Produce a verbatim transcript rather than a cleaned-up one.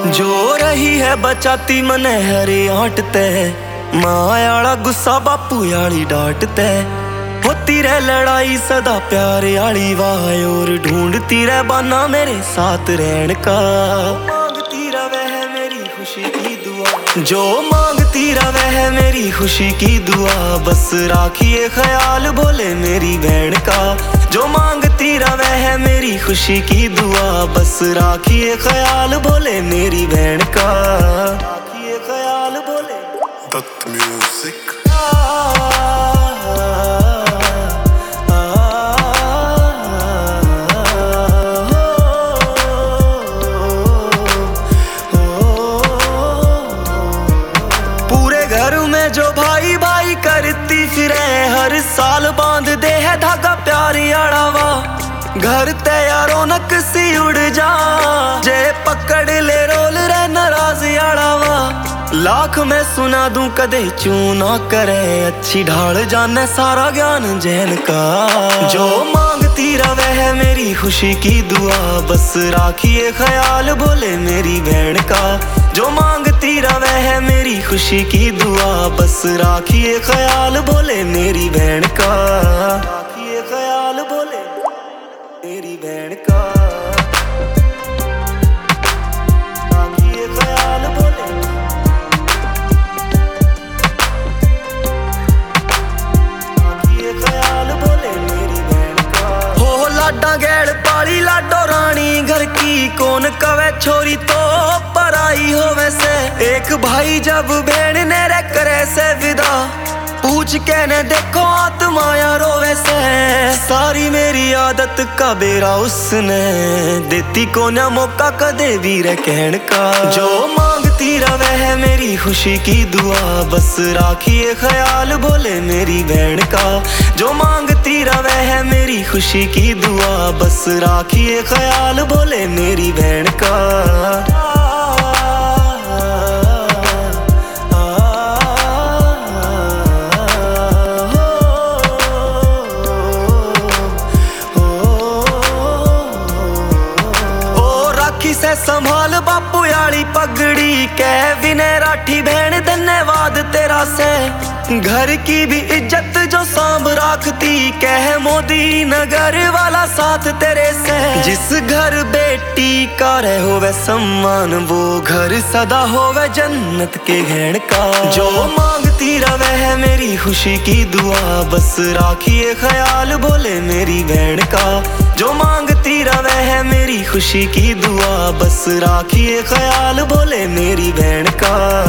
जो रही है बचाती मने हरे आटते, मायाला गुस्सा बापू याली डांटते। होती रह लड़ाई सदा प्यार आली वाह, और ढूंढती रह बाना मेरे साथ रहन का। मांगती रहे है मेरी खुशी की दुआ, जो मांगती रहे है मेरी खुशी की दुआ। बस राखिए ख्याल बोले मेरी बहन का, जो मांगती रहे है मेरी खुशी की दुआ। बस राखिए ख्याल बोले मेरी बहन का, राखिए ख्याल बोले। दत्त म्यूजिक। पूरे घर में जो भाई भाई करती फिरे, हर साल बांध दे है धागा प्यार याड़ावा। घर तैयार रौनक सी उड़ जा, जे पकड़ ले रोल रे नाराज याड़ावा। लाख में सुना दूं कदे चू ना करे, अच्छी ढाल जाने सारा ज्ञान जैन का। जो मांगती रवे है मेरी खुशी की दुआ, बस राखिए ख्याल बोले मेरी बहन का। जो मांगती रवे है मेरी खुशी की दुआ, बस राखिए ख्याल बोले मेरी बहन का, राखिए ख्याल बोले मेरी बहन का, राखिए ख्याल बोले। राखिए ख्याल बोले मेरी बहन का। हो लाडा गैड़ पाली लाडो रानी घर की, कौन कवे छोरी तो पराई हो वैसे। एक भाई जब बहन ने रे करे से विदा, पूछ के ने देखो आत्मा यारो वैसे। सारी मेरी आदत का बेरा उसने, देती को ना मौका कदे भी रे कहन का। जो मांगती रवे है मेरी खुशी की दुआ, बस राखिए ख्याल बोले मेरी बहन का। जो मांगती रवे है मेरी खुशी की दुआ, बस राखिए ख्याल बोले मेरी बहन का। से संभाल बापू याली पगड़ी, कह विनय राठी बहन धन्यवाद तेरा से। घर की भी इज्जत जो सांभ राखती, कह मोदी नगर वाला साथ तेरे से। जिस घर बेटी का रह होवे सम्मान, वो घर सदा होवे जन्नत के घेण का। जो मांगती रवे है मेरी खुशी की दुआ, बस राखिए ख्याल बोले मेरी बहन का। जो मांगती रवे है मेरी खुशी की दुआ, बस राखिए ख्याल बोले मेरी बहन का।